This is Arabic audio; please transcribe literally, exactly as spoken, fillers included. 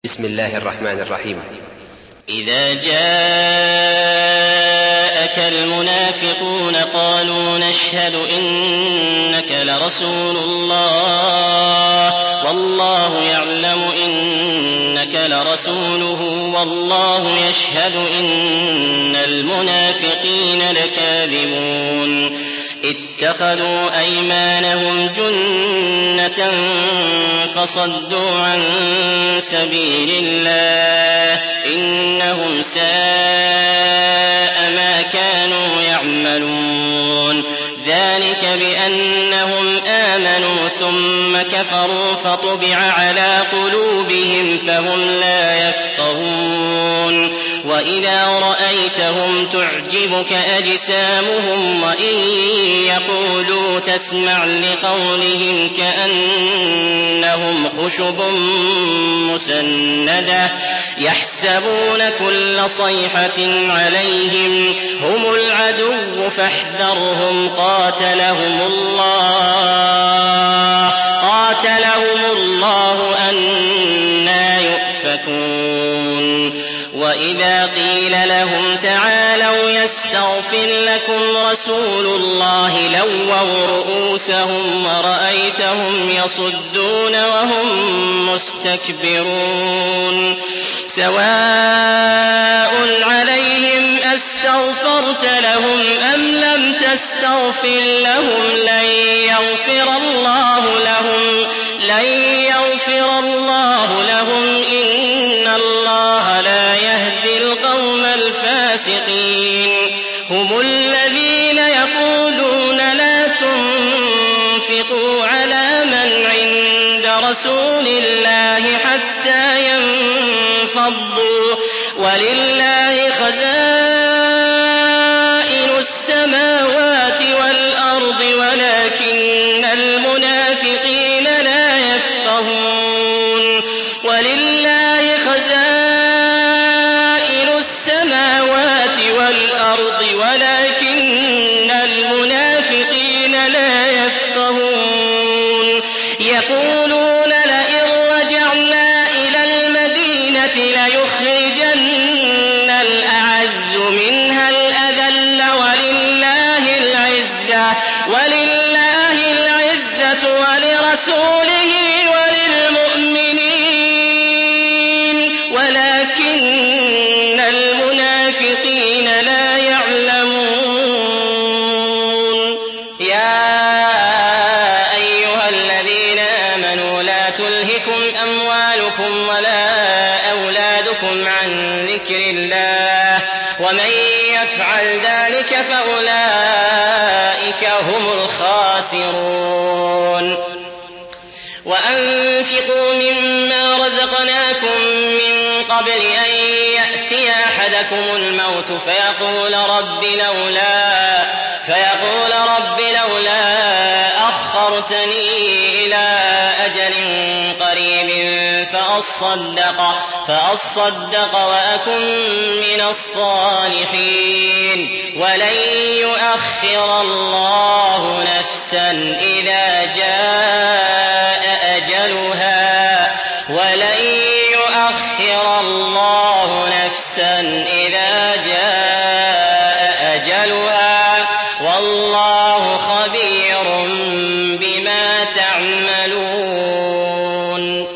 بسم الله الرحمن الرحيم. إذا جاءك المنافقون قالوا نشهد إنك لرسول الله والله يعلم إنك لرسوله والله يشهد إن المنافقين لكاذبون اتخذوا أيمانهم جنة فصدوا عن سبيل الله إنهم ساء ما كانوا يعملون ذلك بأنهم آمنوا ثم كفروا فطبع على قلوبهم فهم لا يفقهون وإذا رأيتهم تعجبك أجسامهم وإن يقولوا تسمع لقولهم كأنهم خشب مسندة يحسبون كل صيحة عليهم هم العدو فاحذرهم قاتلهم الله قاتلهم الله أنى يؤفكون وإذا قيل لهم تعالوا يستغفر لكم رسول الله لووا رؤوسهم ورأيتهم يصدون وهم مستكبرون سواء عليهم أستغفرت لهم أم لم تستغفر لهم لن يغفر الله لهم لن يغفر الله لهم إن الله لا يهدي القوم الفاسقين هم الذين يقولون لا تنفقوا على من عند رسول الله حتى ينفضوا ولله خزائن السماوات والأرض ولكن المنافقين لا يفقهون ولله خزائن السماوات والأرض ولكن المنافقين لا يفقهون يقولون لئن رجعنا إلى المدينة ليخرجن الأعز منها الأذل ولله العزة ولله العزة ولرسوله وللمؤمنين ولكن المنافقين لا يعلمون يا أيها الذين آمنوا لا تلهكم أموالكم ولا أولادكم عن ذكر الله ومن يفعل ذلك فأولئك هم الخاسرون وأنفقوا مما رزقناكم من قبل أن يأتي أحدكم الموت فيقول رب لولا فيقول رب لولا أخرتني إلى أجل قريب فأصدق فأصدق وأكن من الصالحين ولن يؤخر الله نفسا إذا جاء أجلها ولن يؤخر الله نفسا إذا